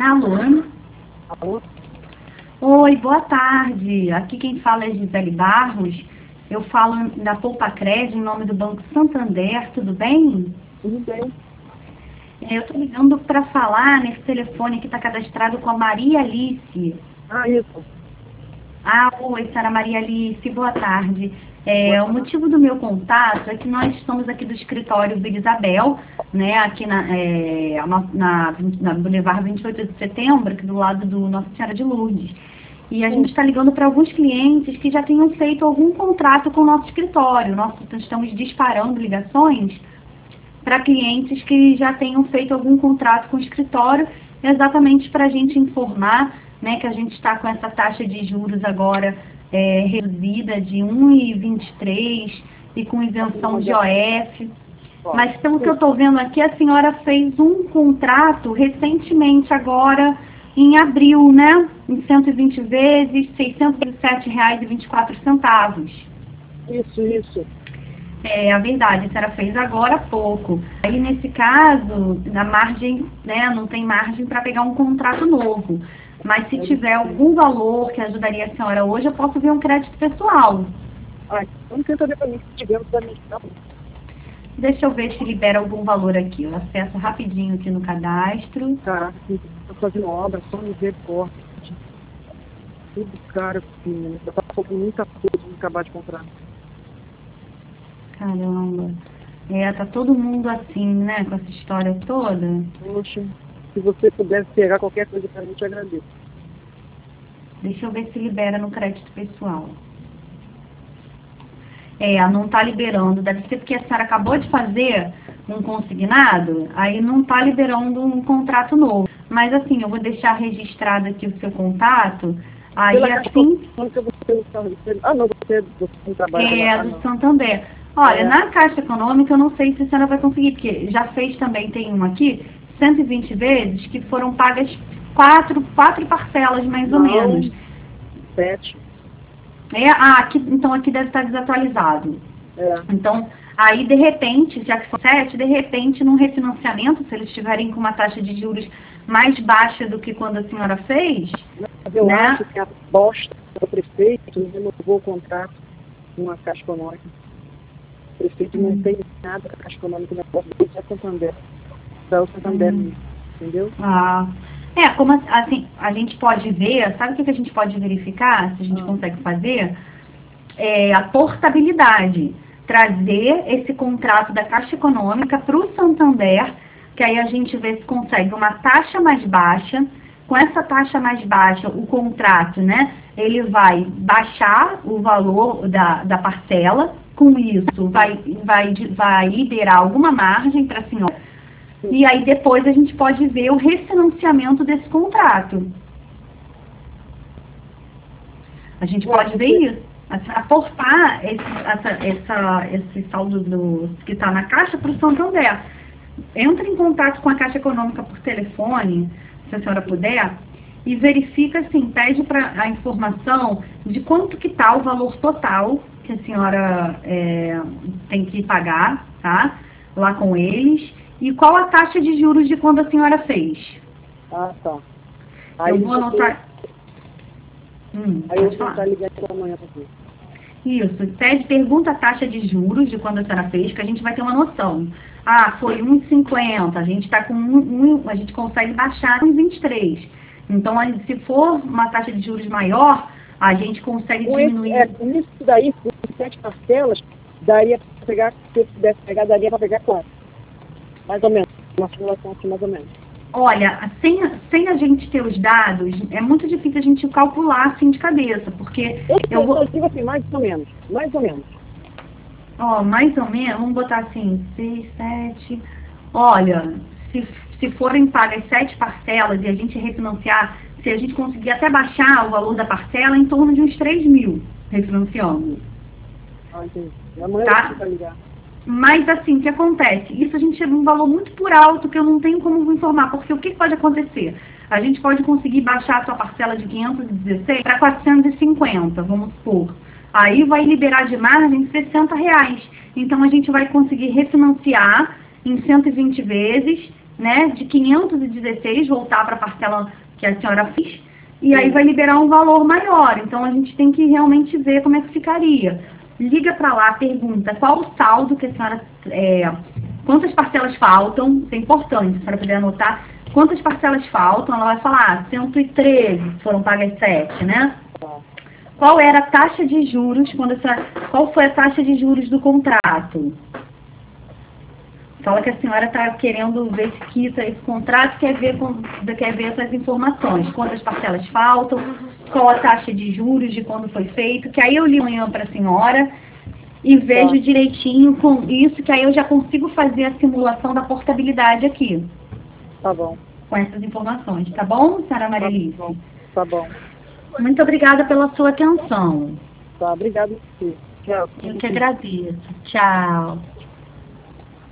Alô? Alô? Oi, boa tarde. Aqui quem fala é Gisele Barros. Eu falo da Poupa-Cred em nome do Banco Santander, tudo bem? Tudo bem. Eu estou ligando para falar nesse telefone que está cadastrado com a Maria Alice. Isso. Oi, senhora Maria Alice, boa tarde. O motivo do meu contato é que nós estamos aqui do escritório Vila Isabel, né, aqui na Boulevard 28 de Setembro, aqui do lado do Nossa Senhora de Lourdes. E a gente está ligando para alguns clientes que já tenham feito algum contrato com o nosso escritório. Nós estamos disparando ligações para clientes que já tenham feito algum contrato com o escritório, exatamente para a gente informar, né, que a gente está com essa taxa de juros agora reduzida de 1,23 e com isenção de OF. Mas pelo que eu estou vendo aqui, a senhora fez um contrato recentemente agora, em abril, né? Em 120 vezes, R$ 607,24. Isso. É a verdade, a senhora fez agora há pouco. Aí, nesse caso, na margem, né, não tem margem para pegar um contrato novo. Mas se tiver algum valor que ajudaria a senhora hoje, eu posso ver um crédito pessoal. Vamos tentar ver para mim se tivermos para mim. Deixa eu ver se libera algum valor aqui. Eu acesso rapidinho aqui no cadastro. Tá, estou fazendo obra, só misericórdia. Tudo caro, assim, eu estou com muita coisa de acabar de comprar. Caramba. Tá todo mundo assim, né, com essa história toda. Poxa, se você pudesse pegar qualquer coisa para mim, te agradeço. Deixa eu ver se libera no crédito pessoal. Não está liberando. Deve ser porque a senhora acabou de fazer um consignado, aí não está liberando um contrato novo. Mas assim, eu vou deixar registrado aqui o seu contato. Aí assim... Você não trabalha do Santander. Olha, na Caixa Econômica eu não sei se a senhora vai conseguir, porque já fez também, tem um aqui, 120 vezes, que foram pagas quatro parcelas mais ou menos. 7. Então aqui deve estar desatualizado. Então, aí de repente, já que for 7, de repente num refinanciamento, se eles estiverem com uma taxa de juros mais baixa do que quando a senhora fez... Mas eu acho que a bosta do prefeito renovou o contrato com a Caixa Econômica. O prefeito não tem nada com a Caixa Econômica, o negócio dele é Santander. É o Santander, entendeu? Como assim, a gente pode ver, sabe o que a gente pode verificar, se a gente consegue fazer? A portabilidade. Trazer esse contrato da Caixa Econômica para o Santander, que aí a gente vê se consegue uma taxa mais baixa. Com essa taxa mais baixa, o contrato, né, ele vai baixar o valor da parcela, com isso vai liberar alguma margem para a senhora. E aí depois a gente pode ver o refinanciamento desse contrato. A gente pode ver isso. Aportar esse saldo que está na Caixa para o Santander. Entra em contato com a Caixa Econômica por telefone, se a senhora puder, e verifica, assim, pede para a informação de quanto que está o valor total que a senhora tem que pagar, tá? Lá com eles. E qual a taxa de juros de quando a senhora fez? Tá. Aí eu vou anotar... Aí eu vou estar ligando amanhã para você. Isso, pergunta a taxa de juros de quando a senhora fez, que a gente vai ter uma noção. Foi 1,50, a gente está com a gente consegue baixar 1,23. Então, se for uma taxa de juros maior, a gente consegue diminuir. Isso daí, com 7 parcelas, daria para pegar, se eu pudesse pegar, daria para pegar quanto? Mais ou menos, uma simulação assim, mais ou menos. Olha, sem a gente ter os dados, é muito difícil a gente calcular assim de cabeça, porque eu digo assim, mais ou menos. Mais ou menos, vamos botar assim, 6, 7... Olha, se forem pagas 7 parcelas e a gente refinanciar, se a gente conseguir até baixar o valor da parcela, em torno de uns 3 mil refinanciando. Entendi. Amanhã eu vou ligar. Mas assim, o que acontece? Isso a gente chega um valor muito por alto que eu não tenho como informar, porque o que pode acontecer? A gente pode conseguir baixar a sua parcela de 516 para 450, vamos supor. Aí vai liberar de margem R$60. Então a gente vai conseguir refinanciar em 120 vezes né, de 516 voltar para a parcela que a senhora fez, e aí vai liberar um valor maior. Então, a gente tem que realmente ver como é que ficaria. Liga para lá, pergunta qual o saldo que a senhora... quantas parcelas faltam, isso é importante, a senhora puder anotar. Quantas parcelas faltam? Ela vai falar, 113 foram pagas 7, né? Qual era a taxa de juros, qual foi a taxa de juros do contrato? Fala que a senhora está querendo ver se quita esse contrato, quer ver essas informações. Quantas parcelas faltam, qual a taxa de juros, de quando foi feito, que aí eu li amanhã para a senhora e vejo direitinho com isso, que aí eu já consigo fazer a simulação da portabilidade aqui. Tá bom. Com essas informações, tá bom, senhora Marialice? Tá bom. Muito obrigada pela sua atenção. Tá, obrigado. Tchau. Eu que agradeço. Tchau.